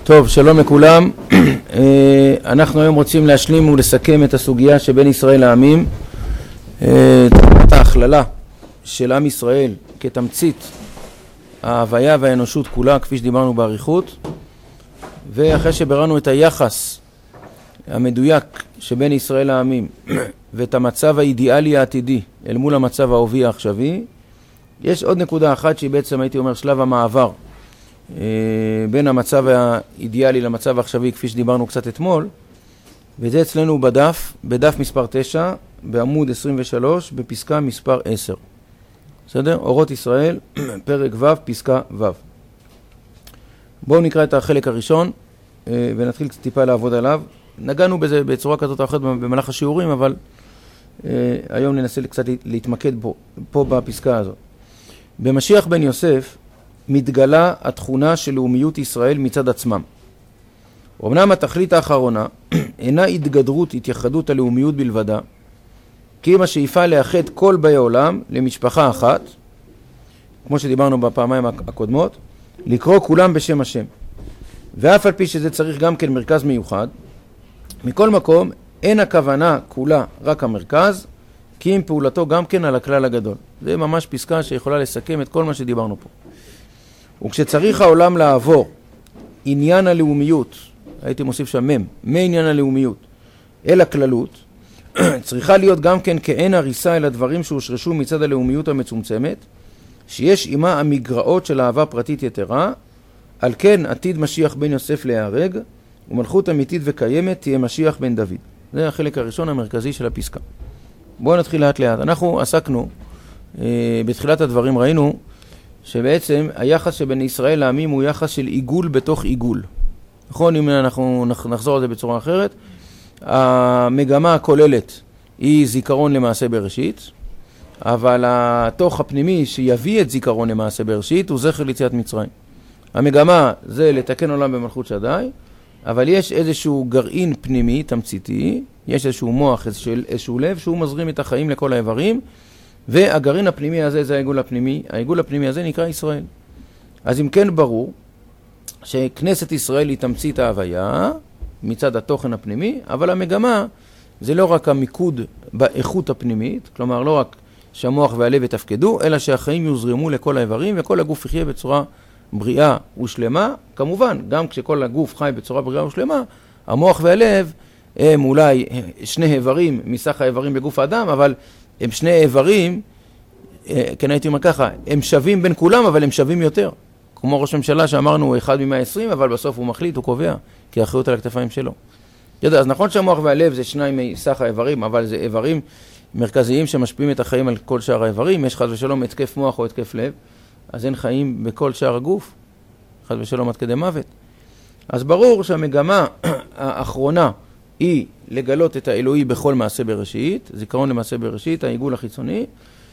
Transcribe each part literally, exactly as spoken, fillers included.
טוב, שלום לכולם. אנחנו היום רוצים להשלים ולסכם את הסוגיה שבין ישראל לעמים. את ההכללה של עם ישראל כתמצית ההוויה והאנושות כולה, כפי שדיברנו בעריכות. ואחרי שבראנו את היחס המדויק שבין ישראל לעמים ואת המצב האידיאלי העתידי אל מול המצב ההווה העכשווי, יש עוד נקודה אחת שהיא בעצם, הייתי אומר, שלב המעבר בין המצב האידיאלי למצב העכשווי, כפי שדיברנו קצת אתמול, וזה אצלנו בדף, בדף מספר תשע, בעמוד עשרים ושלוש, בפסקה מספר עשר. בסדר? אורות ישראל, פרק ו', פסקה ו'. בואו נקרא את החלק הראשון, ונתחיל קצת טיפה לעבוד עליו. נגענו בזה בצורה כזאת או אחרת במהלך השיעורים, אבל היום ננסה קצת להתמקד פה, פה בפסקה הזאת. במשיח בן יוסף מתגלה התכונה של לאומיות ישראל מצד עצמם. אמנם התכלית האחרונה אינה התגדרות, התייחדות הלאומיות בלבדה, כי אם השאיפה לאחד כל באי עולם למשפחה אחת, כמו שדיברנו בפעמיים הקודמות, לקרוא כולם בשם השם. ואף על פי שזה צריך גם כן מרכז מיוחד, מכל מקום אין הכוונה כולה רק המרכז, כי אם פעולתו גם כן על הכלל הגדול. זה ממש פסקה שיכולה לסכם את כל מה שדיברנו פה. וכשצריך העולם לעבור עניין הלאומיות, הייתי מוסיף שם מם, מעניין הלאומיות אל הכללות, צריכה להיות גם כן כאין הריסה אל הדברים שהושרשו מצד הלאומיות המצומצמת, שיש עימה המגרעות של אהבה פרטית יתרה, על כן עתיד משיח בן יוסף להיהרג, ומלכות אמיתית וקיימת תהיה משיח בן דוד. זה החלק הראשון המרכזי של הפסקה. בואו נתחיל לאט לאט. אנחנו עסקנו, אה, בתחילת הדברים ראינו, שבעצם היחס שבין ישראל לעמים הוא יחס של עיגול בתוך עיגול. נכון? אם אנחנו נחזור על זה בצורה אחרת, המגמה הכוללת היא זיכרון למעשה בראשית, אבל התוך הפנימי שיביא את זיכרון למעשה בראשית הוא זכר ליציאת מצרים. המגמה זה לתקן עולם במלכות שדי, אבל יש איזשהו גרעין פנימי, תמציתי, יש איזשהו מוח, איזשהו, איזשהו לב שהוא מזרים את החיים לכל האיברים, והגרעין הפנימי הזה זה העיגול הפנימי, העיגול הפנימי הזה נקרא ישראל. אז אם כן ברור שכנסת ישראל היא תמצית ההוויה מצד התוכן הפנימי, אבל המגמה זה לא רק המיקוד באיכות הפנימית, כלומר לא רק שהמוח והלב יתפקדו, אלא שהחיים יוזרמו לכל האיברים וכל הגוף יחיה בצורה בריאה ושלמה. כמובן, גם כשכל הגוף חי בצורה בריאה ושלמה, המוח והלב הם אולי שני איברים מסך האיברים בגוף האדם, אבל הם שני איברים, כן הייתי אומר ככה, הם שווים בין כולם, אבל הם שווים יותר. כמו ראש ממשלה שאמרנו, הוא אחד מ-מאה ועשרים, אבל בסוף הוא מחליט, הוא קובע, כי האחריות על הכתפיים שלו. יודע, אז נכון שהמוח והלב זה שניים מסך האיברים, אבל זה איברים מרכזיים שמשפיעים את החיים על כל שאר האיברים. יש חס ושלום התקף מוח או התקף לב, אז אין חיים בכל שאר הגוף, חס ושלום עד כדי מוות. אז ברור שהמגמה האחרונה היא לגלות את האלוהי בכל מעשה בראשית, זיכרון למעשה בראשית, העיגול החיצוני,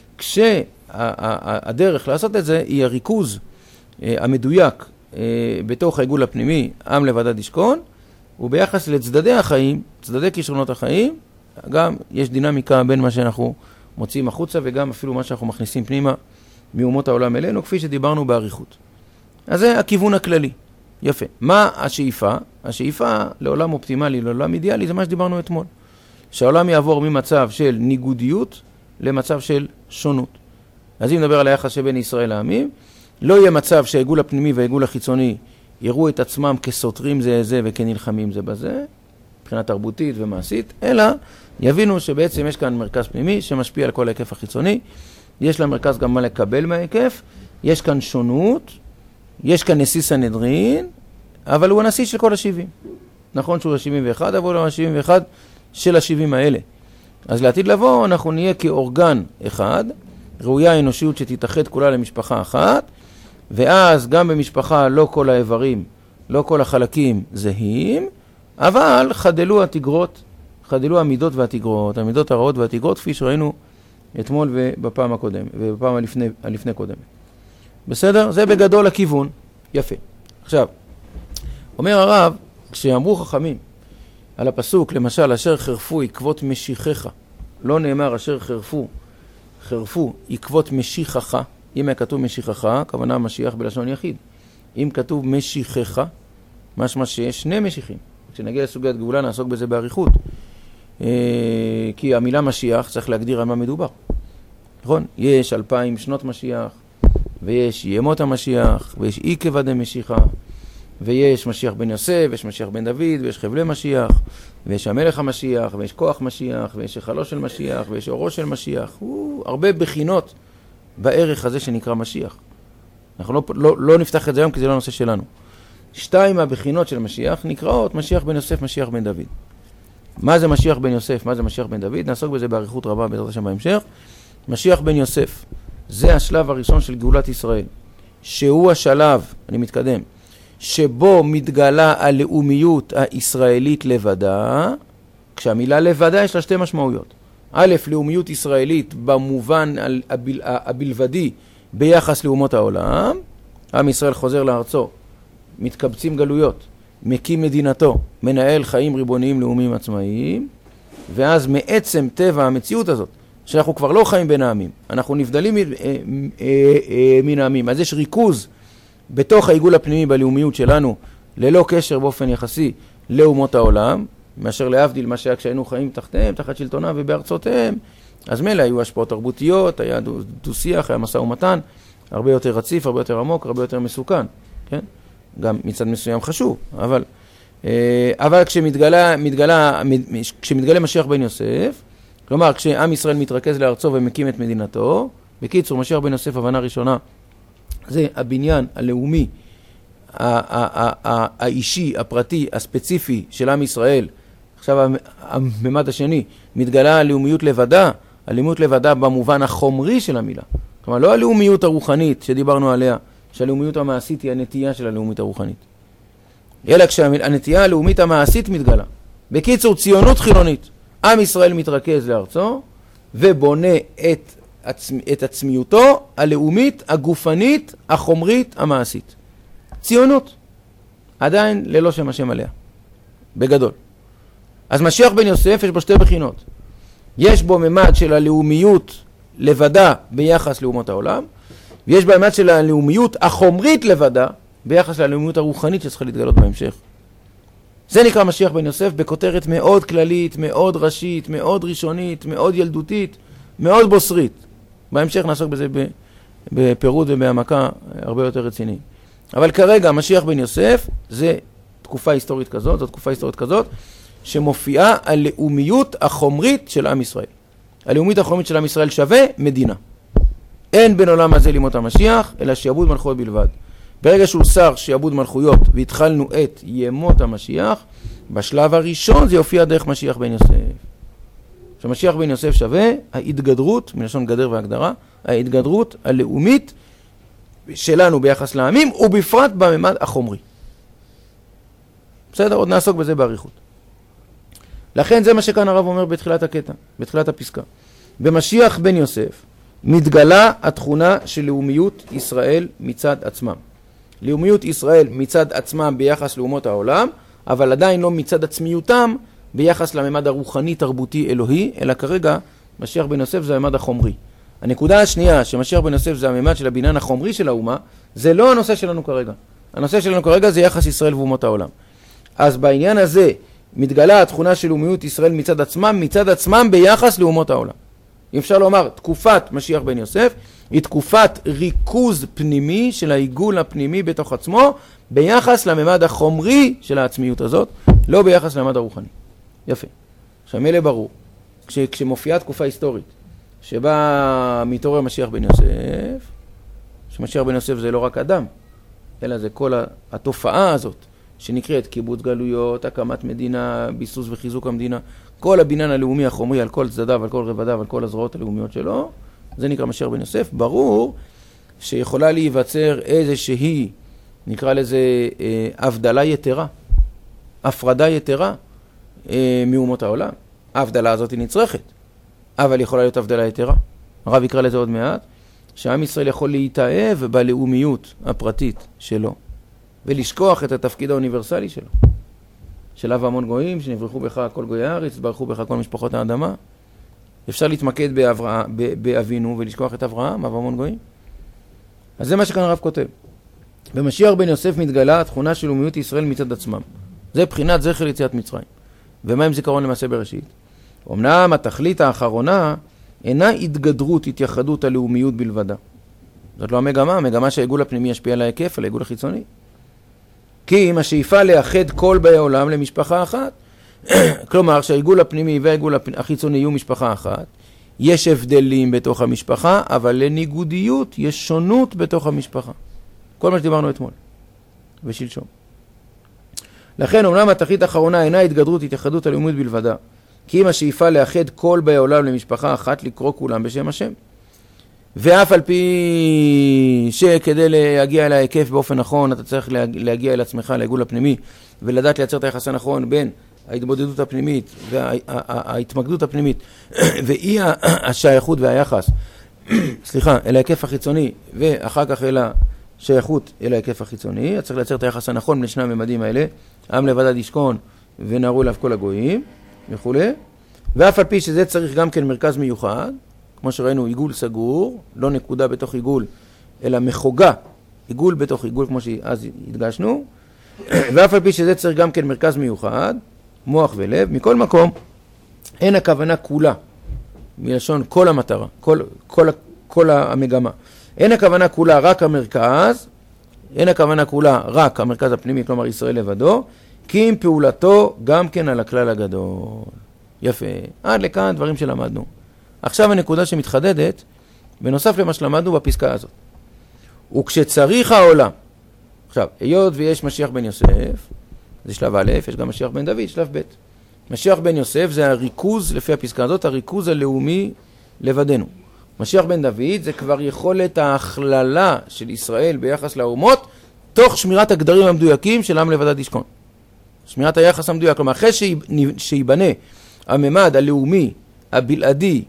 כשהדרך לעשות את זה היא הריכוז המדויק בתוך העיגול הפנימי, עם לבדד ישכון, וביחס לצדדי החיים, צדדי כישרונות החיים, גם יש דינמיקה בין מה שאנחנו מוצאים החוצה וגם אפילו מה שאנחנו מכניסים פנימה מאומות העולם אלינו, כפי שדיברנו בעריכות. אז זה הכיוון הכללי. יפה. מה השאיפה? השאיפה לעולם אופטימלי, לעולם אידיאלי, זה מה שדיברנו אתמול. שהעולם יעבור ממצב של ניגודיות למצב של שונות. אז אם נדבר על היחס שבין ישראל לעמים, לא יהיה מצב שהעיגול הפנימי והעיגול החיצוני יראו את עצמם כסותרים זה זה וכנלחמים זה בזה, מבחינה תרבותית ומעשית, אלא יבינו שבעצם יש כאן מרכז פנימי שמשפיע על כל ההיקף החיצוני, יש למרכז גם מה לקבל מההיקף, יש כאן שונות, יש כאן נשיא סנהדרין, אבל הוא הנשיא של כל השבעים. נכון שהוא ה-שבעים ואחת, אבל הוא ה-שבעים ואחת של ה-שבעים האלה. אז לעתיד לבוא אנחנו נהיה כאורגן אחד, ראויה האנושיות שתתאחד כולה למשפחה אחת, ואז גם במשפחה לא כל האיברים, לא כל החלקים זהים, אבל חדלו התגרות, חדלו המידות והתגרות, המידות הרעות והתגרות, כפי שראינו אתמול ובפעם הקודמת, ובפעם הלפני, הלפני קודמת. בסדר? זה בגדול הכיוון. יפה. עכשיו, אומר הרב, כשאמרו חכמים על הפסוק, למשל, אשר חרפו עקבות משיחך, לא נאמר אשר חרפו, חרפו עקבות משיחך, אם היה כתוב משיחך, הכוונה משיח בלשון יחיד. אם כתוב משיחך, משמע שיש שני משיחים. כשנגיע לסוגיית גאולה נעסוק בזה בעריכות. כי המילה משיח צריך להגדיר על מה מדובר. נכון? יש אלפיים שנות משיח, ויש ימות המשיח, ויש אי כבדי משיחה, ויש משיח בן יוסף, ויש משיח בן דוד, ויש חבלי משיח, ויש המלך המשיח, ויש כוח משיח, ויש היכלו של משיח, ויש אורו של משיח. הוא הרבה בחינות בערך הזה שנקרא משיח. אנחנו לא, לא, לא נפתח את זה היום כי זה לא הנושא שלנו. שתיים מהבחינות של משיח נקראות משיח בן יוסף, משיח בן דוד. מה זה משיח בן יוסף? מה זה משיח בן דוד? נעסוק בזה בעריכות רבה בעזרת השם בהמשך. משיח בן יוסף, זה השלב הראשון של גאולת ישראל, שהוא השלב, אני מתקדם, שבו מתגלה הלאומיות הישראלית לבדה. כשהמילה לבדה יש לה שתי משמעויות. א', לאומיות ישראלית במובן הבל, הבלבדי ביחס לאומות העולם. עם ישראל חוזר לארצו, מתקבצים גלויות, מקים מדינתו, מנהל חיים ריבוניים לאומיים עצמאיים, ואז מעצם טבע המציאות הזאת, שאנחנו כבר לא חיים בין העמים, אנחנו נבדלים מן העמים, אז יש ריכוז בתוך העיגול הפנימי בלאומיות שלנו, ללא קשר באופן יחסי לאומות העולם, מאשר להבדיל מה שהיה כשהיינו חיים תחתיהם, תחת שלטונם ובארצותיהם, אז מילא היו השפעות תרבותיות, היה דו-שיח, היה משא ומתן, הרבה יותר רציף, הרבה יותר עמוק, הרבה יותר מסוכן, כן? גם מצד מסוים חשוב, אבל, אבל כשמתגלה, מתגלה, כשמתגלה משיח בן יוסף, כלומר, כשעם ישראל מתרכז לארצו ומקים את מדינתו, בקיצור, משיח בן יוסף, הבנה ראשונה, זה הבניין הלאומי, האישי, הפרטי, הספציפי של עם ישראל. עכשיו, הממד השני, מתגלה הלאומיות לבדה, הלאומיות לבדה במובן החומרי של המילה. כלומר, לא הלאומיות הרוחנית שדיברנו עליה, שהלאומיות המעשית היא הנטייה של הלאומית הרוחנית. אלא כשהנטייה הלאומית המעשית מתגלה. בקיצור, ציונות חילונית. עם ישראל מתרכז לארצו ובונה את, עצמ... את עצמיותו הלאומית, הגופנית, החומרית, המעשית. ציונות. עדיין ללא שם השם עליה. בגדול. אז משיח בן יוסף יש בו שתי בחינות. יש בו ממד של הלאומיות לבדה ביחס לאומות העולם, ויש בו ממד של הלאומיות החומרית לבדה ביחס ללאומיות הרוחנית שצריכה להתגלות בהמשך. זה נקרא משיח בן יוסף בכותרת מאוד כללית, מאוד ראשית, מאוד ראשונית, מאוד ילדותית, מאוד בוסרית. בהמשך נעסוק בזה בפירוט ובהעמקה הרבה יותר רציני. אבל כרגע משיח בן יוסף זה תקופה היסטורית כזאת, זו תקופה היסטורית כזאת, שמופיעה הלאומיות החומרית של עם ישראל. הלאומית החומרית של עם ישראל שווה מדינה. אין בין עולם הזה לימות המשיח, אלא שיעבוד מלכויות בלבד. ברגע שהוסר שיעבוד מלכויות והתחלנו את ימות המשיח, בשלב הראשון זה יופיע דרך משיח בן יוסף. שמשיח בן יוסף שווה ההתגדרות, מלשון גדר והגדרה, ההתגדרות הלאומית שלנו ביחס לעמים, ובפרט בממד החומרי. בסדר, עוד נעסוק בזה בעריכות. לכן זה מה שכאן הרב אומר בתחילת הקטע, בתחילת הפסקה. במשיח בן יוסף מתגלה התכונה של לאומיות ישראל מצד עצמם. לאומיות ישראל מצד עצמם ביחס לאומות העולם, אבל עדיין לא מצד עצמיותם ביחס לממד הרוחני, תרבותי, אלוהי, אלא כרגע משיח בן יוסף זה הממד החומרי. הנקודה השנייה שמשיח בן יוסף זה הממד של הבניין החומרי של האומה, זה לא הנושא שלנו כרגע. הנושא שלנו כרגע זה יחס ישראל ואומות העולם. אז בעניין הזה מתגלה התכונה של לאומיות ישראל מצד עצמם, מצד עצמם ביחס לאומות העולם. אפשר לומר, תקופת משיח בן יוסף היא תקופת ריכוז פנימי של העיגול הפנימי בתוך עצמו ביחס לממד החומרי של העצמיות הזאת, לא ביחס לממד הרוחני. יפה. עכשיו מלא ברור, כש, כשמופיעה תקופה היסטורית שבה מתעורר משיח בן יוסף, שמשיח בן יוסף זה לא רק אדם, אלא זה כל התופעה הזאת שנקראת קיבוץ גלויות, הקמת מדינה, ביסוס וחיזוק המדינה, כל הבניין הלאומי החומרי על כל צדדיו, על כל רבדיו, על כל הזרועות הלאומיות שלו, זה נקרא משיח בן יוסף. ברור שיכולה להיווצר איזושהי, נקרא לזה אה, הבדלה יתרה, הפרדה יתרה אה, מאומות העולם. ההבדלה הזאת היא נצרכת, אבל יכולה להיות הבדלה יתרה. הרב יקרא לזה עוד מעט, שעם ישראל יכול להתאהב בלאומיות הפרטית שלו, ולשכוח את התפקיד האוניברסלי שלו. של אב המון גויים, שנברחו בך כל גויי הארץ, ברחו בך כל משפחות האדמה. אפשר להתמקד באבינו ולשכוח את אברהם, אב המון גויים. אז זה מה שכאן הרב כותב. במשיח בן יוסף מתגלה התכונה של לאומיות ישראל מצד עצמם. זה בחינת זכר יציאת מצרים. ומה עם זיכרון למעשה בראשית? אמנם התכלית האחרונה אינה התגדרות, התייחדות הלאומיות בלבדה. זאת לא המגמה, המגמה שהעיגול הפנימי ישפיע על ההיקף, על העיגול החיצוני. כי אם השאיפה לאחד כל באי עולם למשפחה אחת, כלומר שהעיגול הפנימי והעיגול החיצוני יהיו משפחה אחת, יש הבדלים בתוך המשפחה, אבל לניגודיות יש שונות בתוך המשפחה. כל מה שדיברנו אתמול ושלשום. לכן אומנם התכלית האחרונה אינה התגדרות, התייחדות הלאומיות בלבדה, כי אם השאיפה לאחד כל באי עולם למשפחה אחת, לקרוא כולם בשם השם. ואף על פי שכדי להגיע אל ההיקף באופן נכון, אתה צריך להגיע אל עצמך, לעיגול הפנימי, ולדעת לייצר את היחס הנכון בין ההתבודדות הפנימית וההתמקדות הפנימית, ואי השייכות והיחס, סליחה, אל ההיקף החיצוני, ואחר כך אל השייכות אל ההיקף החיצוני, אתה צריך לייצר את היחס הנכון בין שני הממדים האלה, עם לבדד ישכון ונערו אליו כל הגויים, וכו'. ואף על פי שזה צריך גם כן מרכז מיוחד, כמו שראינו, עיגול סגור, לא נקודה בתוך עיגול, אלא מחוגה, עיגול בתוך עיגול, כמו שאז הדגשנו, ואף על פי שזה צריך גם כן מרכז מיוחד, מוח ולב, מכל מקום, אין הכוונה כולה, מלשון כל המטרה, כל, כל, כל המגמה. אין הכוונה כולה רק המרכז, אין הכוונה כולה רק המרכז הפנימי, כלומר ישראל לבדו, כי עם פעולתו גם כן על הכלל הגדול. יפה, עד לכאן דברים שלמדנו. עכשיו הנקודה שמתחדדת, בנוסף למה שלמדנו בפסקה הזאת. וכשצריך העולם, עכשיו, היות ויש משיח בן יוסף, זה שלב א', יש גם משיח בן דוד, שלב ב'. משיח בן יוסף זה הריכוז, לפי הפסקה הזאת, הריכוז הלאומי לבדנו. משיח בן דוד זה כבר יכולת ההכללה של ישראל ביחס לאומות, תוך שמירת הגדרים המדויקים של עם לבדד ישכון. שמירת היחס המדויק, כלומר, אחרי שיבנה הממד הלאומי, הבלעדי,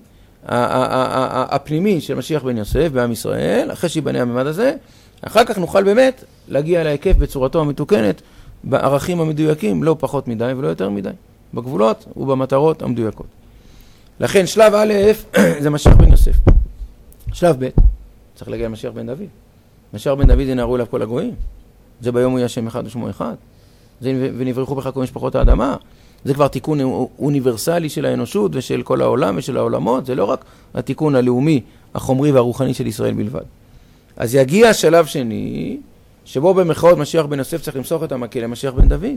הפנימי של משיח בן יוסף בעם ישראל, אחרי שיבנה הממד הזה, אחר כך נוכל באמת להגיע להיקף בצורתו המתוקנת, בערכים המדויקים, לא פחות מדי ולא יותר מדי, בגבולות ובמטרות המדויקות. לכן שלב א' זה משיח בן יוסף. שלב ב' צריך להגיע למשיח בן דוד. משיח בן דוד זה נערו אליו כל הגויים. זה ביום הוא יהיה שם אחד ושמו אחד. זה ונברכו בך כל משפחות האדמה. זה כבר תיקון אוניברסלי של האנושות ושל כל העולם ושל העולמות. זה לא רק התיקון הלאומי, החומרי והרוחני של ישראל בלבד. אז יגיע שלב שני, שבו במחאות משיח בן יוסף צריך למסוך את המקל למשיח בן דוד.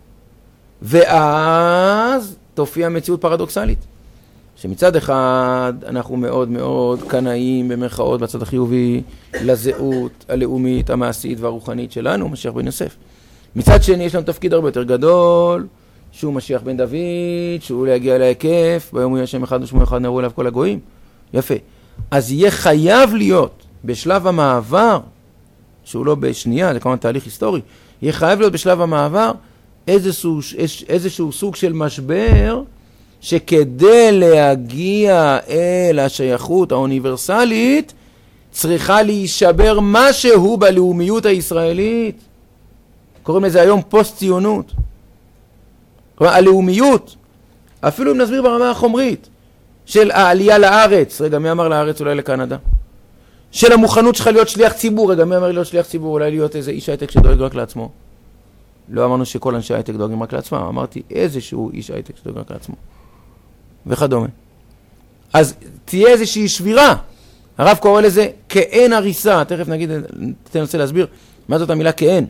ואז תופיע מציאות פרדוקסלית. שמצד אחד אנחנו מאוד מאוד קנאים במרכאות בצד החיובי לזהות הלאומית, המעשית והרוחנית שלנו, משיח בן יוסף. מצד שני יש לנו תפקיד הרבה יותר גדול, שהוא משיח בן דוד, שהוא להגיע להיקף, ביום הוא יהיה שם אחד ושמו אחד נערו אליו כל הגויים. יפה. אז יהיה חייב להיות בשלב המעבר, שהוא לא בשנייה, זה כמובן תהליך היסטורי, יהיה חייב להיות בשלב המעבר איזשהו, איזשהו סוג של משבר, שכדי להגיע אל השייכות האוניברסלית, צריכה להישבר משהו בלאומיות הישראלית. קוראים לזה היום פוסט-ציונות. כלומר, הלאומיות, אפילו אם נסביר ברמה החומרית, של העלייה לארץ, רגע, מי אמר לארץ אולי לקנדה? של המוכנות שלך להיות שליח ציבור, רגע, מי אמר להיות שליח ציבור, אולי להיות איזה איש הייטק שדואג רק לעצמו? לא אמרנו שכל אנשי הייטק דואגים רק לעצמם, אמרתי איזשהו איש הייטק שדואג רק לעצמו. וכדומה. אז תהיה איזושהי שבירה. הרב קורא לזה כאין הריסה. תכף נגיד, תנסה להסביר מה זאת המילה כאין.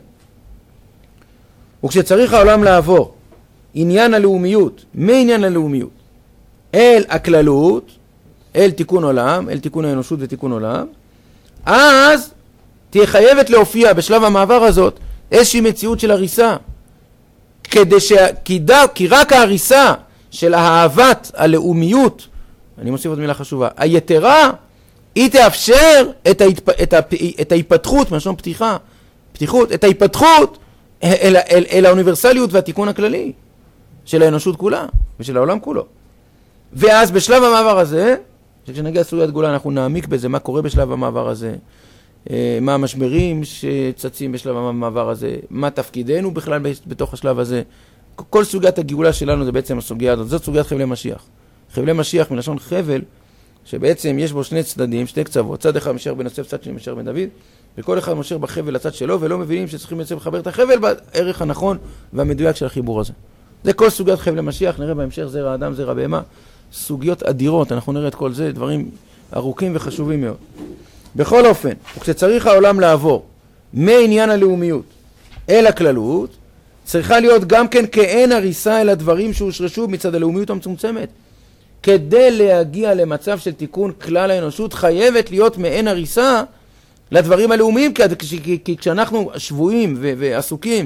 וכשצריך העולם לעבור עניין הלאומיות, מעניין הלאומיות, אל הכללות, אל תיקון עולם, אל תיקון האנושות ותיקון עולם, אז תהיה חייבת להופיע בשלב המעבר הזאת איזושהי מציאות של הריסה. כדי ש... כי, ד... כי רק ההריסה של אהבת הלאומיות, אני מוסיף עוד מילה חשובה, היתרה, היא תאפשר את, ההתפ... את, ה... את ההיפתחות, משום פתיחה, פתיחות, את ההיפתחות אל, אל, אל האוניברסליות והתיקון הכללי של האנושות כולה ושל העולם כולו. ואז בשלב המעבר הזה, כשנגיע לסוגיית גאולה אנחנו נעמיק בזה, מה קורה בשלב המעבר הזה, מה המשברים שצצים בשלב המעבר הזה, מה תפקידנו בכלל בתוך השלב הזה. כל סוגיית הגאולה שלנו זה בעצם הסוגיה הזאת, זאת סוגיית חבלי משיח. חבלי משיח מלשון חבל, שבעצם יש בו שני צדדים, שני קצוות, צד אחד משיח בן יוסף, צד שני משיח בן דוד, וכל אחד מושך בחבל לצד שלו, ולא מבינים שצריכים בעצם לחבר את החבל בערך הנכון והמדויק של החיבור הזה. זה כל סוגיית חבל המשיח, נראה בהמשך זרע האדם, זרע בהמה, סוגיות אדירות, אנחנו נראה את כל זה, דברים ארוכים וחשובים מאוד. בכל אופן, וכשצריך העולם לעבור מעניין הלאומיות אל הכללות, צריכה להיות גם כן כאין הריסה אל הדברים שהושרשו מצד הלאומיות המצומצמת. כדי להגיע למצב של תיקון כלל האנושות, חייבת להיות מעין הריסה לדברים הלאומיים, כי כשאנחנו שבויים ועסוקים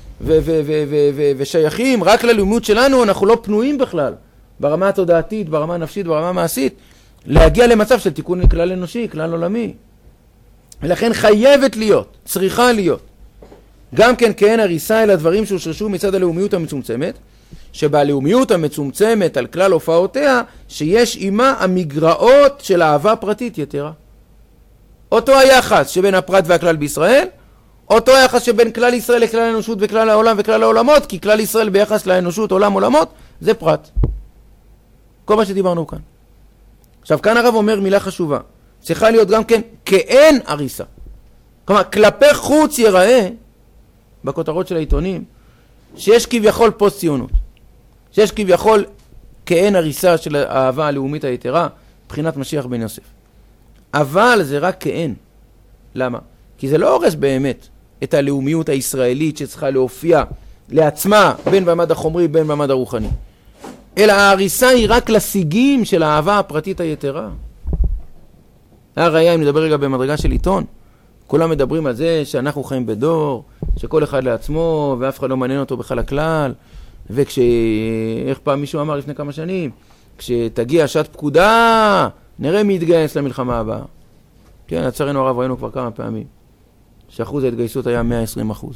ושייכים רק ללאומיות שלנו, אנחנו לא פנויים בכלל, ברמה התודעתית, ברמה הנפשית, ברמה המעשית, להגיע למצב של תיקון כלל אנושי, כלל עולמי. ולכן חייבת להיות, צריכה להיות, גם כן כאין הריסה אל הדברים שהושרשו מצד הלאומיות המצומצמת, שבלאומיות המצומצמת על כלל הופעותיה, שיש עימה המגרעות של אהבה פרטית יתרה. אותו היחס שבין הפרט והכלל בישראל, אותו היחס שבין כלל ישראל לכלל האנושות וכלל העולם וכלל העולמות, כי כלל ישראל ביחס לאנושות, עולם, עולמות, זה פרט. כל מה שדיברנו כאן. עכשיו, כאן הרב אומר מילה חשובה. צריכה להיות גם כן כאין הריסה. כלומר, כלפי חוץ ייראה, בכותרות של העיתונים, שיש כביכול פוסט ציונות. שיש כביכול כאין הריסה של האהבה הלאומית היתרה, מבחינת משיח בן יוסף. אבל זה רק כאין. למה? כי זה לא הורס באמת את הלאומיות הישראלית שצריכה להופיע לעצמה בין במד החומרי בין במד הרוחני. אלא ההריסה היא רק לסיגים של האהבה הפרטית היתרה. הראיה, אם נדבר רגע במדרגה של עיתון, כולם מדברים על זה שאנחנו חיים בדור, שכל אחד לעצמו ואף אחד לא מעניין אותו בכלל הכלל, וכש... איך פעם מישהו אמר לפני כמה שנים, כשתגיע שעת פקודה, נראה מי יתגייס למלחמה הבאה. כן, לצערנו הרב ראינו כבר כמה פעמים, שאחוז ההתגייסות היה מאה ועשרים אחוז.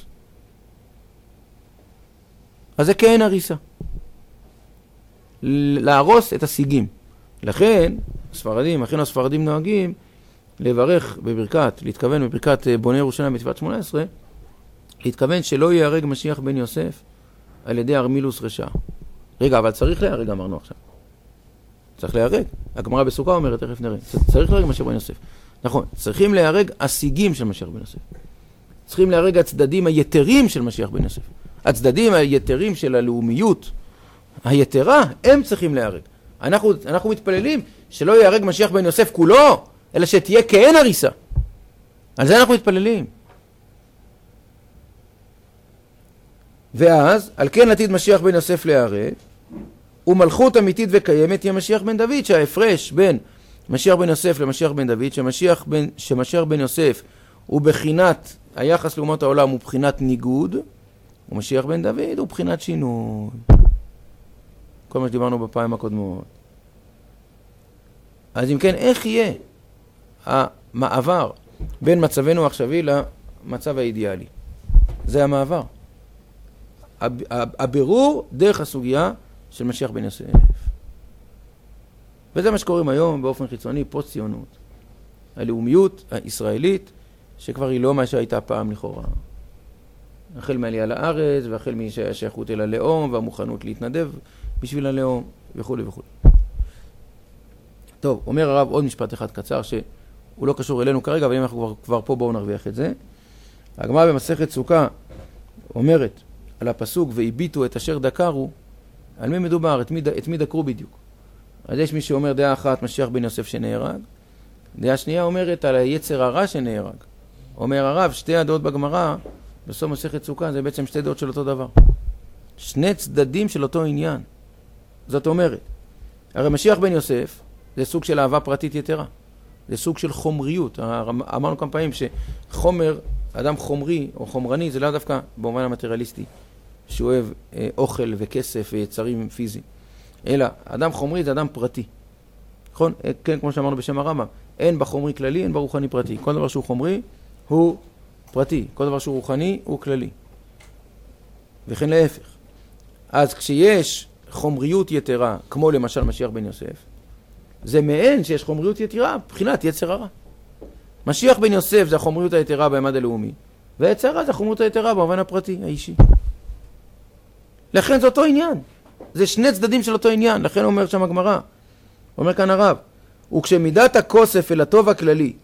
אז זה כאין הריסה. להרוס את השיגים. לכן, הספרדים, אחינו הספרדים נוהגים לברך בברכת, להתכוון בברכת בונה ירושלים מצוות שמונה עשרה, להתכוון שלא ייהרג משיח בן יוסף על ידי ארמילוס רשע. רגע, אבל צריך להיהרג, אמרנו עכשיו. צריך להיהרג. הגמרא בסוכה אומרת, תכף נראה. צריך להיהרג משיח בן יוסף. נכון, צריכים להיהרג השיגים של משיח בן יוסף. צריכים להיהרג הצדדים היתרים של משיח בן יוסף. הצדדים היתרים של הלאומיות היתרה, הם צריכים להיהרג. אנחנו, אנחנו מתפללים שלא ייהרג משיח בן יוסף כולו, אלא שתהיה כאין הריסה. על זה אנחנו מתפללים. ואז, על כן עתיד משיח בן יוסף להיהרג, ומלכות אמיתית וקיימת תהיה משיח בן דוד, שההפרש בין משיח בן יוסף למשיח בן דוד, שמשיח בן, שמשיח בן יוסף הוא בחינת, היחס לאומות העולם הוא בחינת ניגוד, ומשיח בן דוד הוא בחינת שינוי. כל מה שדיברנו בפעמים הקודמות. אז אם כן, איך יהיה המעבר בין מצבנו העכשווי למצב האידיאלי? זה המעבר. הבירור דרך הסוגיה של משיח בן יוסף. וזה מה שקוראים היום באופן חיצוני פוסט ציונות. הלאומיות הישראלית שכבר היא לא מה שהייתה פעם לכאורה. החל מעלייה לארץ והחל משייכות אל הלאום והמוכנות להתנדב בשביל הלאום וכו' וכו'. טוב, אומר הרב עוד משפט אחד קצר שהוא לא קשור אלינו כרגע, אבל אם אנחנו כבר, כבר פה בואו נרוויח את זה. הגמרא במסכת סוכה אומרת על הפסוק והביטו את אשר דקרו, על מי מדובר? את מי, את מי דקרו בדיוק? אז יש מי שאומר דעה אחת משיח בן יוסף שנהרג, דעה שנייה אומרת על היצר הרע שנהרג. אומר הרב, שתי הדעות בגמרא בסוף מסכת סוכה זה בעצם שתי דעות של אותו דבר. שני צדדים של אותו עניין. זאת אומרת, הרי משיח בן יוסף זה סוג של אהבה פרטית יתרה. זה סוג של חומריות. אמרנו כמה פעמים שחומר, אדם חומרי או חומרני זה לא דווקא במובן המטריאליסטי, שהוא אוהב אה, אוכל וכסף ויצרים פיזיים. אלא, אדם חומרי זה אדם פרטי. נכון? כן, כמו שאמרנו בשם הרמב"ם, אין בחומרי כללי, אין ברוחני פרטי. כל דבר שהוא חומרי הוא פרטי. כל דבר שהוא רוחני הוא כללי. וכן להפך. אז כשיש חומריות יתרה, כמו למשל משיח בן יוסף, זה מעין שיש חומריות יתרה, בחינת יצר הרע. משיח בן יוסף זה החומריות היתרה בממד הלאומי, ויצר הרע זה החומריות היתרה במובן הפרטי, האישי. לכן זה אותו עניין. זה שני צדדים של אותו עניין. לכן אומר שם הגמרא, אומר כאן הרב, וכשמידת הכוסף אל הטוב הכללי,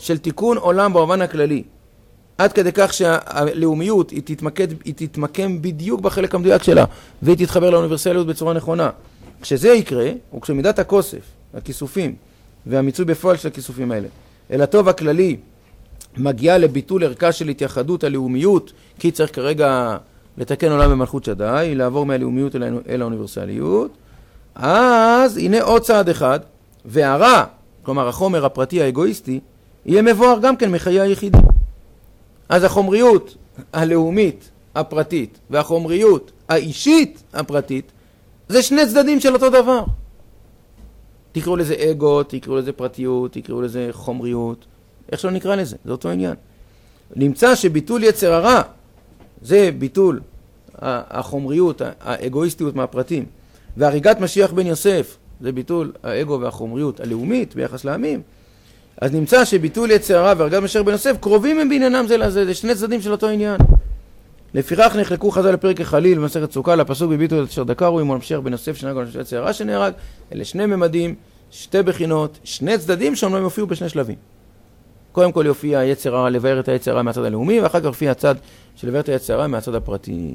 של תיקון עולם במובן הכללי, עד כדי כך שהלאומיות היא תתמקד, היא תתמקם בדיוק בחלק המדויק שלה, והיא תתחבר לאוניברסליות בצורה נכונה. כשזה יקרה, וכשמידת הכוסף, הכיסופים, והמיצוי בפועל של הכיסופים האלה, אל הטוב הכללי, מגיעה לביטול ערכה של התייחדות הלאומיות, כי צריך כרגע לתקן עולם במלכות שדי, לעבור מהלאומיות אל, אל האוניברסליות, אז הנה עוד צעד אחד, והרע, כלומר החומר הפרטי האגואיסטי, יהיה מבואר גם כן מחיי היחידים. אז החומריות הלאומית הפרטית והחומריות האישית הפרטית זה שני צדדים של אותו דבר. תקראו לזה אגו, תקראו לזה פרטיות, תקראו לזה חומריות, איך שלא נקרא לזה, זה אותו עניין. נמצא שביטול יצר הרע זה ביטול החומריות, האגואיסטיות מהפרטים, והריגת משיח בן יוסף זה ביטול האגו והחומריות הלאומית ביחס לעמים. אז נמצא שביטול יצר הרע והריגת משיח בן יוסף קרובים הם בעניינם זה לזה, זה שני צדדים של אותו עניין. לפיכך נחלקו חז"ל לפרק החליל במסכת סוכה לפסוק בביטול אשר דקרו עמו משיח בן יוסף שנהרג על יצר הרע שנהרג. אלה שני ממדים, שתי בחינות, שני צדדים שאומנם יופיעו בשני שלבים. קודם כל יופיע היצר הרע, לבאר את היצר הרע מהצד הלאומי, ואחר כך יופיע הצד של לבאר את היצר הרע מהצד הפרטי.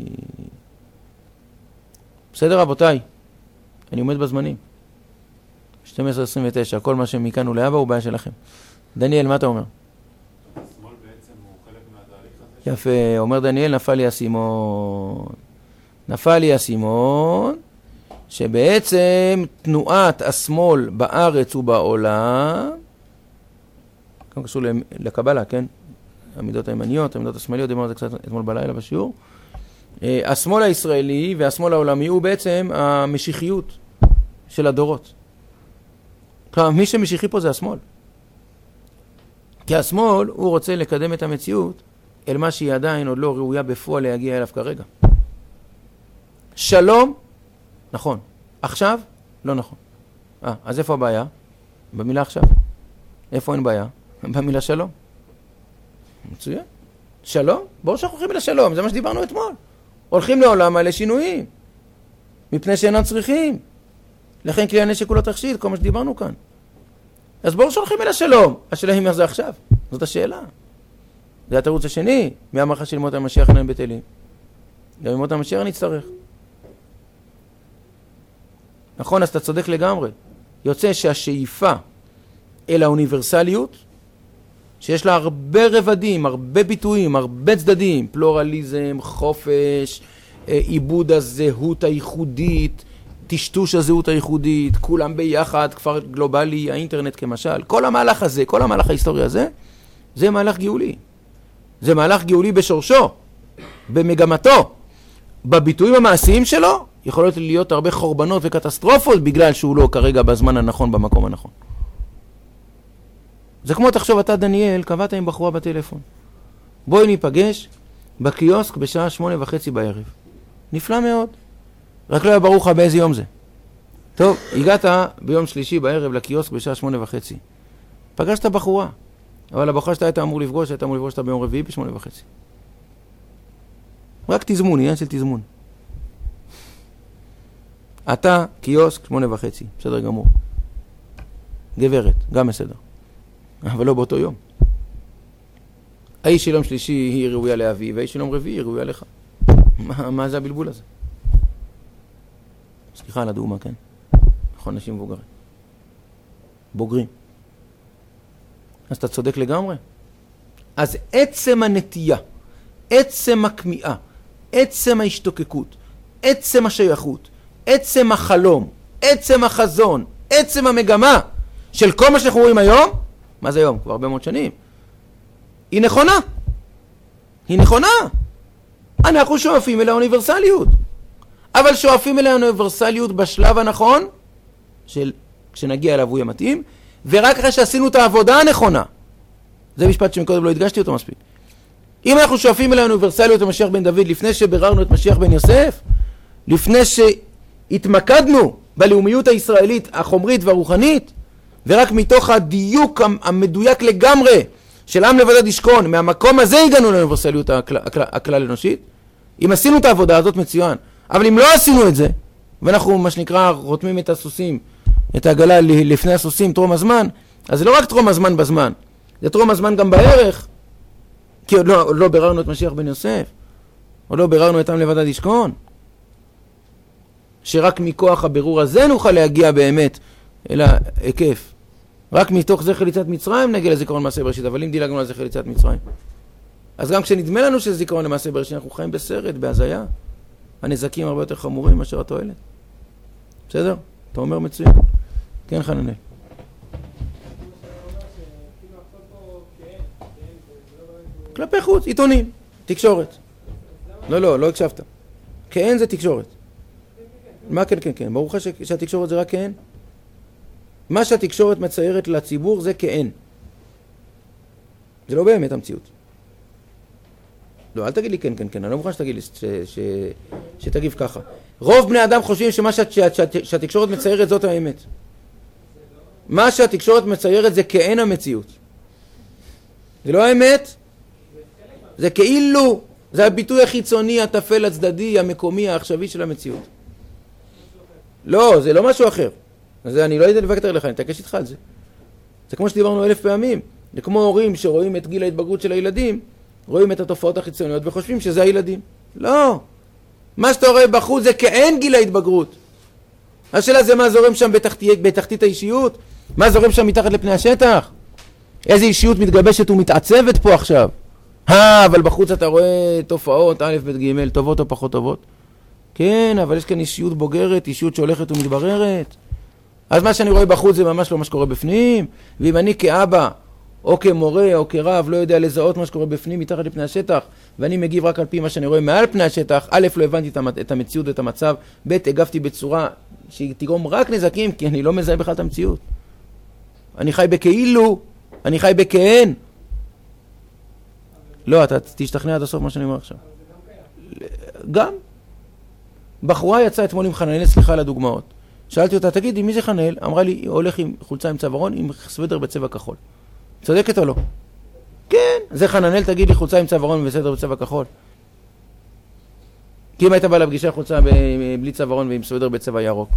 בסדר רבותיי? אני עומד בזמנים. שתים עשרה עשרים ותשע, כל מה שמכאן ולהבא הוא בעיה שלכם. דניאל, מה אתה אומר? השמאל בעצם הוא חלק מהתהליך הזה. יפה, אומר דניאל, נפל לי הסימון. נפל לי הסימון, שבעצם תנועת השמאל בארץ ובעולם, כאן קשור לקבלה, כן? המידות הימניות, המידות השמאליות, דיברנו על זה קצת אתמול בלילה בשיעור. השמאל הישראלי והשמאל העולמי הוא בעצם המשיחיות של הדורות. כלומר, מי שמשיחי פה זה השמאל. כי השמאל הוא רוצה לקדם את המציאות אל מה שהיא עדיין עוד לא ראויה בפועל להגיע אליו כרגע. שלום, נכון. עכשיו, לא נכון. אה, אז איפה הבעיה? במילה עכשיו. איפה אין בעיה? במילה שלום. מצוין. שלום? בואו שאנחנו הולכים לשלום, זה מה שדיברנו אתמול. הולכים לעולם מלא שינויים. מפני שאינם צריכים. לכן כלי הנשק הוא לא תכשיט, כל מה שדיברנו כאן. אז בואו שהולכים אל השלום. השאלה היא מה זה עכשיו? זאת השאלה. זה התירוץ השני. מי אמר לך שלמות המשיח אינם בטלים? גם למות המשיח נצטרך. נכון, אז אתה צודק לגמרי. יוצא שהשאיפה אל האוניברסליות, שיש לה הרבה רבדים, הרבה ביטויים, הרבה צדדים, פלורליזם, חופש, עיבוד הזהות הייחודית, טשטוש הזהות הייחודית, כולם ביחד, כפר גלובלי, האינטרנט כמשל, כל המהלך הזה, כל המהלך ההיסטורי הזה, זה מהלך גאולי. זה מהלך גאולי בשורשו, במגמתו, בביטויים המעשיים שלו, יכולות להיות הרבה חורבנות וקטסטרופות, בגלל שהוא לא כרגע בזמן הנכון, במקום הנכון. זה כמו תחשוב, אתה דניאל, קבעת עם בחורה בטלפון. בואי ניפגש בקיוסק בשעה שמונה וחצי בערב. נפלא מאוד. רק לא היה ברור לך באיזה יום זה. טוב, הגעת ביום שלישי בערב לקיוסק בשעה שמונה וחצי. פגשת בחורה. אבל הבחורה שאתה היית אמור לפגוש, היית אמור לפגוש אותה ביום רביעי בשמונה וחצי. רק תזמון, עניין של תזמון. אתה, קיוסק, שמונה וחצי. בסדר גמור. גברת, גם בסדר. אבל לא באותו יום. האיש של יום שלישי היא ראויה לאבי, והאיש של יום רביעי היא ראויה לך. מה, מה זה הבלבול הזה? סליחה על הדוגמה, כן? נכון, אנשים מבוגרים. בוגרים. אז אתה צודק לגמרי. אז עצם הנטייה, עצם הכמיהה, עצם ההשתוקקות, עצם השייכות, עצם החלום, עצם החזון, עצם המגמה של כל מה שאנחנו רואים היום, מה זה היום? כבר הרבה מאוד שנים. היא נכונה. היא נכונה. אנחנו שואפים אל האוניברסליות. אבל שואפים אל האוניברסליות בשלב הנכון, של כשנגיע אליו הוא יהיה מתאים, ורק אחרי שעשינו את העבודה הנכונה. זה משפט שמקודם לא הדגשתי אותו מספיק. אם אנחנו שואפים אל האוניברסליות למשיח בן דוד, לפני שבררנו את משיח בן יוסף, לפני שהתמקדנו בלאומיות הישראלית החומרית והרוחנית, ורק מתוך הדיוק המדויק לגמרי של עם לבדד ישכון, מהמקום הזה הגענו לאוניברסליות הכלל, הכלל אנושית. אם עשינו את העבודה הזאת מצוין, אבל אם לא עשינו את זה, ואנחנו מה שנקרא רותמים את הסוסים, את העגלה לפני הסוסים טרום הזמן, אז זה לא רק טרום הזמן בזמן, זה טרום הזמן גם בערך, כי עוד לא, עוד לא ביררנו את משיח בן יוסף, עוד לא ביררנו את עם לבדד ישכון, שרק מכוח הבירור הזה נוכל להגיע באמת אל ההיקף. רק מתוך זכר יציאת מצרים נגיע לזיכרון מעשה בראשית, אבל אם דילגנו על זכר יציאת מצרים, אז גם כשנדמה לנו שזה זיכרון למעשה בראשית, אנחנו חיים בסרט, בהזיה. הנזקים הרבה יותר חמורים מאשר התועלת. בסדר? אתה אומר מצוין. כן, חננאל. כלפי חוץ, עיתונים, תקשורת. לא, לא, לא הקשבת. כאין זה תקשורת. מה כן, כן, כן? ברור לך שהתקשורת זה רק כאין? מה שהתקשורת מציירת לציבור זה כאין. זה לא באמת המציאות. לא, אל תגיד לי כן, כן, כן. אני לא מוכן שתגיד לי, ש, ש, שתגיב ככה. רוב בני אדם חושבים שמה שה, שה, שה, שהתקשורת מציירת זאת האמת. מה שהתקשורת מציירת זה כאין המציאות. זה לא האמת? זה כאילו, זה הביטוי החיצוני, התפל, הצדדי, המקומי, העכשווי של המציאות. לא, זה לא משהו אחר. אז אני לא יודע לבקר לך, אני תקש איתך על זה. זה כמו שדיברנו אלף פעמים. זה כמו הורים שרואים את גיל ההתבגרות של הילדים, רואים את התופעות החיצוניות וחושבים שזה הילדים. לא. מה שאתה רואה בחוץ זה כאין גיל ההתבגרות. השאלה זה מה זורם שם בתחתית, בתחתית האישיות? מה זורם שם מתחת לפני השטח? איזה אישיות מתגבשת ומתעצבת פה עכשיו? אה, אבל בחוץ אתה רואה תופעות א' ב' ג' טובות או פחות טובות. כן, אבל יש כאן אישיות בוגרת, אישיות שהולכת ומתבררת. אז מה שאני רואה בחוץ זה ממש לא מה שקורה בפנים. ואם אני כאבא או כמורה או כרב לא יודע לזהות מה שקורה בפנים מתחת לפני השטח, ואני מגיב רק על פי מה שאני רואה מעל פני השטח, א', לא הבנתי את המציאות ואת המצב, ב', הגבתי בצורה שהיא תגרום רק נזקים, כי אני לא מזהה בכלל את המציאות. אני חי בכאילו, אני חי בכאין. לא, אתה תשתכנע עד הסוף מה שאני אומר עכשיו. גם. בחורה יצאה אתמול עם חננאל, סליחה על הדוגמאות. שאלתי אותה, תגידי, מי זה חננאל? אמרה לי, הולך עם חולצה עם צווארון, עם סוודר בצבע כחול. צודקת או לא? כן. זה חננאל, תגיד לי, חולצה עם צווארון וסוודר בצבע כחול. כי אם היית בא לפגישה חולצה בלי צווארון ועם סוודר בצבע ירוק.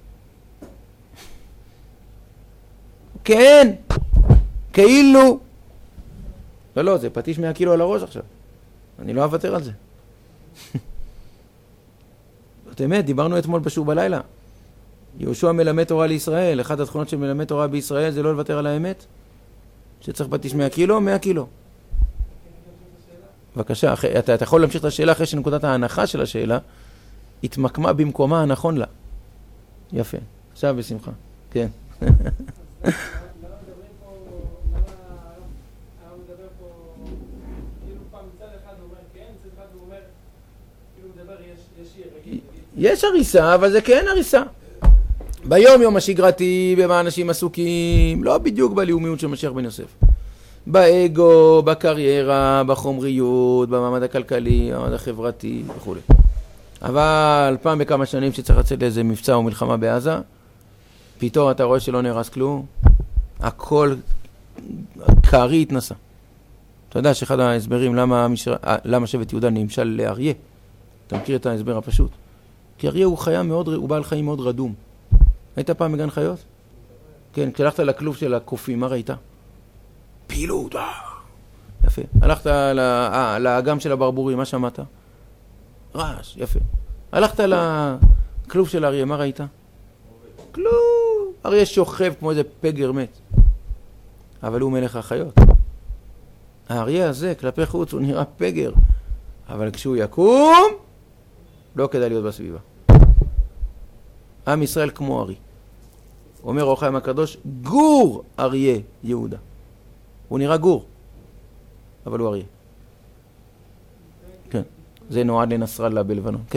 כן. כאילו. לא, לא, זה פטיש מאה קילו על הראש עכשיו. אני לא אוותר על זה. זאת אמת, דיברנו אתמול בשיעור בלילה. יהושע מלמד תורה לישראל. אחת התכונות של מלמד תורה בישראל זה לא לוותר על האמת. שצריך פטיש מאה קילו, מאה קילו. בבקשה, אחרי, אתה, אתה יכול להמשיך את השאלה אחרי שנקודת ההנחה של השאלה התמקמה במקומה הנכון לה. יפה. עכשיו בשמחה. כן. יש הריסה, אבל זה כן הריסה. ביום יום השגרתי, במה אנשים עסוקים, לא בדיוק בלאומיות של משיח בן יוסף. באגו, בקריירה, בחומריות, במעמד הכלכלי, במעמד החברתי וכו'. אבל פעם בכמה שנים שצריך לצאת לאיזה מבצע או מלחמה בעזה, פתאום אתה רואה שלא נהרס כלום, הכל קערי התנסה. אתה יודע שאחד ההסברים למה, משר... למה שבט יהודה נמשל לאריה. אתה מכיר את ההסבר הפשוט? כי אריה הוא חיה מאוד, הוא בעל חיים מאוד רדום. היית פעם מגן חיות? כן, כשהלכת לכלוב של הקופים, מה ראית? פעילות, אה! יפה. הלכת לאגם של הברבורים, מה שמעת? רעש, יפה. הלכת לכלוב של האריה, מה ראית? כלום. אריה שוכב כמו איזה פגר מת. אבל הוא מלך החיות. האריה הזה, כלפי חוץ, הוא נראה פגר. אבל כשהוא יקום, לא כדאי להיות בסביבה. עם ישראל כמו ארי. אומר אור החיים הקדוש, גור אריה יהודה. הוא נראה גור, אבל הוא אריה. כן, זה נועד לנסראללה בלבנון, כן.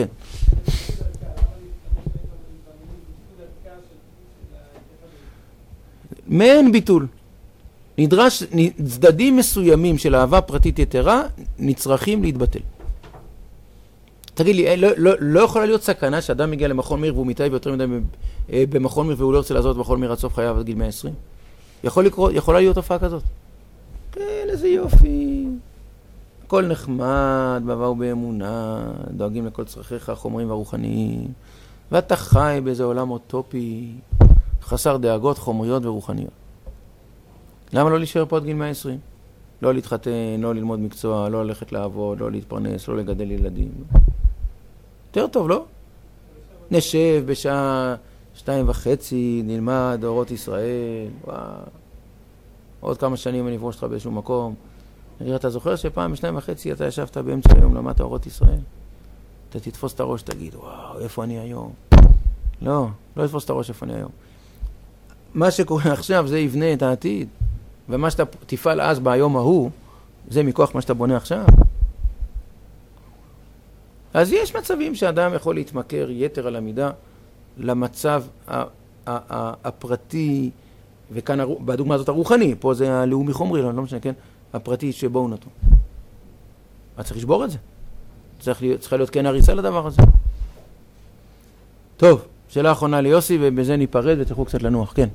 מעין ביטול. נדרש, צדדים מסוימים של אהבה פרטית יתרה נצרכים להתבטל. תגיד לי, לא, לא, לא יכולה להיות סכנה שאדם מגיע למכון מיר והוא מתאהב יותר מדי במכון מיר והוא לא רוצה לעזור את מכון מיר עד סוף חייו עד גיל מאה ועשרים? יכול לקרות, יכולה להיות תופעה כזאת? כן, איזה יופי. הכל נחמד, באהבה ובאמונה, דואגים לכל צרכיך החומריים והרוחניים, ואתה חי באיזה עולם אוטופי, חסר דאגות חומריות ורוחניות. למה לא להישאר פה עד גיל מאה ועשרים? לא להתחתן, לא ללמוד מקצוע, לא ללכת לעבוד, לא להתפרנס, לא לגדל ילדים. יותר טוב, לא? נשב בשעה שתיים וחצי, נלמד אורות ישראל, וואו. עוד כמה שנים אני אפרוש אותך באיזשהו מקום. נראה, אתה זוכר שפעם בשתיים וחצי אתה ישבת באמצע היום למדת אורות ישראל? אתה תתפוס את הראש, תגיד, וואו, איפה אני היום? לא, לא תתפוס את הראש איפה אני היום. מה שקורה עכשיו זה יבנה את העתיד, ומה שאתה תפעל אז ביום ההוא, זה מכוח מה שאתה בונה עכשיו. אז יש מצבים שאדם יכול להתמכר יתר על המידה למצב הפרטי, וכאן בדוגמה הזאת הרוחני, פה זה הלאומי חומרי, לא משנה, כן? הפרטי שבו הוא נתון. אז צריך לשבור את זה. צריך להיות, צריכה להיות כן הריסה לדבר הזה. טוב, שאלה האחרונה ליוסי, ובזה ניפרד ותלכו קצת לנוח, כן.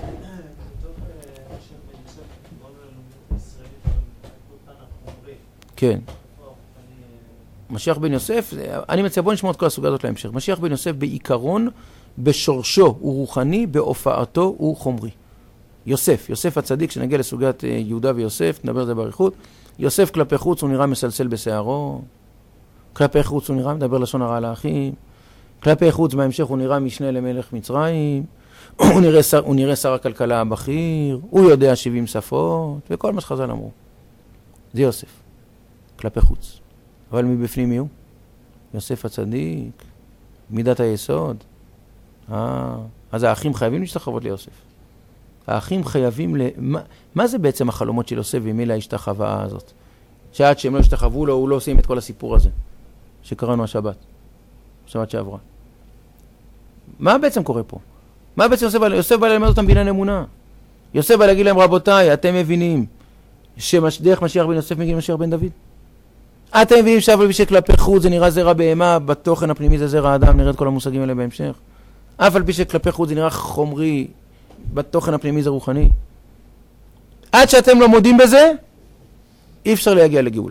כן. משיח בן יוסף, אני מציע בוא נשמע את כל הסוגיה הזאת להמשך. משיח בן יוסף בעיקרון, בשורשו הוא רוחני, בהופעתו הוא חומרי. יוסף, יוסף הצדיק, שנגיע לסוגיית יהודה ויוסף, נדבר על זה בעריכות. יוסף כלפי חוץ הוא נראה מסלסל בשערו, כלפי חוץ הוא נראה מדבר לשון הרע לאחים, כלפי חוץ בהמשך הוא נראה משנה למלך מצרים, הוא נראה שר, הוא נראה שר הכלכלה הבכיר, הוא יודע שבעים שפות, וכל מה שחז"ל אמרו. זה יוסף, כלפי חוץ. אבל מבפנים מי הוא? יוסף הצדיק, מידת היסוד. אה, אז האחים חייבים להשתחוות ליוסף. האחים חייבים ל... מה, מה זה בעצם החלומות של יוסף ומי להשתחווה הזאת? שעד שהם לא השתחוו לו, הוא לא עושים את כל הסיפור הזה, שקראנו השבת, שבת שעברה. מה בעצם קורה פה? מה בעצם יוסף בא, יוסף בא ללמד אותם בעניין אמונה. יוסף בא להגיד להם, רבותיי, אתם מבינים שדרך משיח בן יוסף מגיע משיח בן דוד? אתם מבינים שאבל פי שכלפי חוץ זה נראה זרע בהמה, בתוכן הפנימי זה זרע האדם, נראה את כל המושגים האלה בהמשך. אף על פי שכלפי חוץ זה נראה חומרי, בתוכן הפנימי זה רוחני. עד שאתם לא מודים בזה, אי אפשר להגיע לגאולה.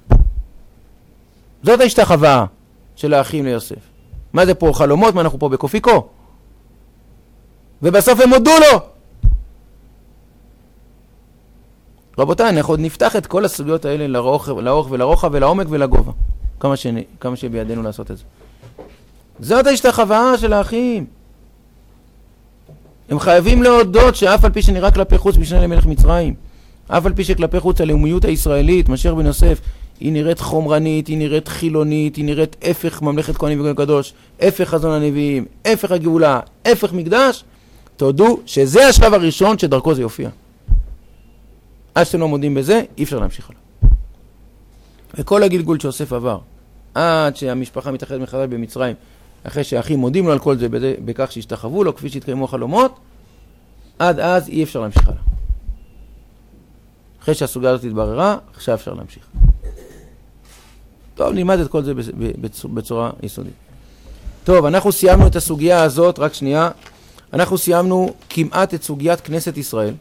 זאת ההשתחווה של האחים ליוסף. מה זה פה חלומות? מה אנחנו פה בקופיקו? ובסוף הם הודו לו. רבותיי, אנחנו עוד נפתח את כל הסוגיות האלה לאורך, לאורך ולרוחב ולעומק ולגובה. כמה, ש... כמה שבידינו לעשות את זה. זאת ההשתחווה של האחים. הם חייבים להודות שאף על פי שנראה כלפי חוץ משנה למלך מצרים, אף על פי שכלפי חוץ הלאומיות הישראלית, משיח בן יוסף, היא נראית חומרנית, היא נראית חילונית, היא נראית הפך ממלכת כהנים וגויים קדוש, הפך חזון הנביאים, הפך הגאולה, הפך מקדש. תודו שזה השלב הראשון שדרכו זה יופיע. עד שאתם לא מודים בזה, אי אפשר להמשיך עליו. וכל הגלגול שיוסף עבר, עד שהמשפחה מתאחדת מחדש במצרים, אחרי שהאחים מודים לו על כל זה בכך שהשתחוו לו, כפי שהתקיימו החלומות, עד אז אי אפשר להמשיך עליו. אחרי שהסוגיה הזאת התבררה, עכשיו אפשר להמשיך. טוב, נלמד את כל זה בצורה יסודית. טוב, אנחנו סיימנו את הסוגיה הזאת, רק שנייה. אנחנו סיימנו כמעט את סוגיית כנסת ישראל.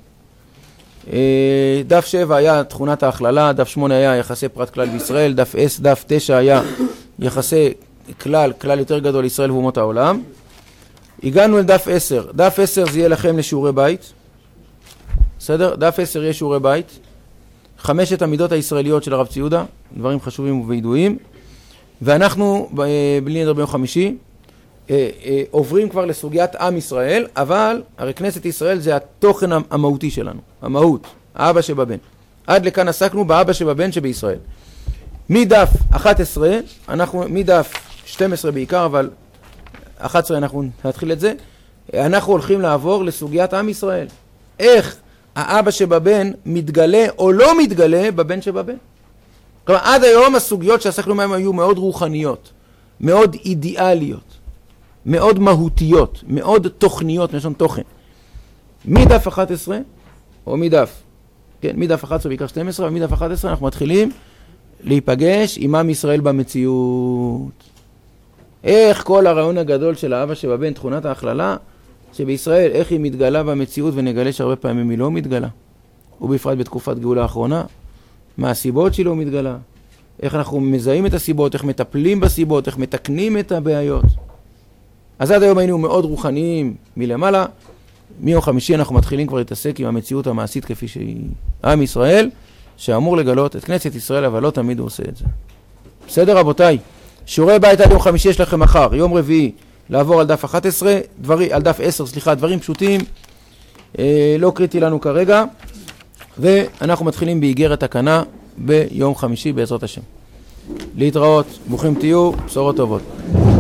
דף שבע היה תכונת ההכללה, דף שמונה היה יחסי פרט כלל בישראל, דף עשר, דף תשע היה יחסי כלל, כלל יותר גדול ישראל ואומות העולם. הגענו לדף עשר. דף עשר זה יהיה לכם לשיעורי בית. בסדר? דף עשר יהיה שיעורי בית. חמשת המידות הישראליות של הרב ציודה, דברים חשובים וידועים. ואנחנו, בלי נדר ביום חמישי, עוברים כבר לסוגיית עם ישראל, אבל הרי כנסת ישראל זה התוכן המהותי שלנו, המהות, האבא שבבן. עד לכאן עסקנו באבא שבבן שבישראל. מדף אחת עשרה, אנחנו, מדף שתים עשרה בעיקר, אבל אחת עשרה אנחנו נתחיל את זה, אנחנו הולכים לעבור לסוגיית עם ישראל. איך האבא שבבן מתגלה או לא מתגלה בבן שבבן. כלומר, עד היום הסוגיות שעסקנו מהם היו מאוד רוחניות, מאוד אידיאליות. מאוד מהותיות, מאוד תוכניות, משון תוכן. מדף אחת עשרה, או מדף, כן, מדף אחת עשרה בעיקר שתים עשרה, ומדף אחת עשרה אנחנו מתחילים להיפגש עם עם ישראל במציאות. איך כל הרעיון הגדול של האבא שבבן, תכונת ההכללה, שבישראל, איך היא מתגלה במציאות, ונגלה שהרבה פעמים היא לא מתגלה. ובפרט בתקופת גאולה האחרונה, מה הסיבות שהיא לא מתגלה, איך אנחנו מזהים את הסיבות, איך מטפלים בסיבות, איך מתקנים את הבעיות. אז עד היום היינו מאוד רוחניים מלמעלה, מיום חמישי אנחנו מתחילים כבר להתעסק עם המציאות המעשית כפי שהיא. עם ישראל שאמור לגלות את כנסת ישראל, אבל לא תמיד הוא עושה את זה. בסדר רבותיי? שיעורי בית על יום חמישי יש לכם מחר, יום רביעי לעבור על דף אחת עשרה, דברי, על דף עשר, סליחה, דברים פשוטים, אה, לא קריטי לנו כרגע, ואנחנו מתחילים באיגרת תקנה ביום חמישי בעזרת השם. להתראות, ברוכים תהיו, בשורות טובות.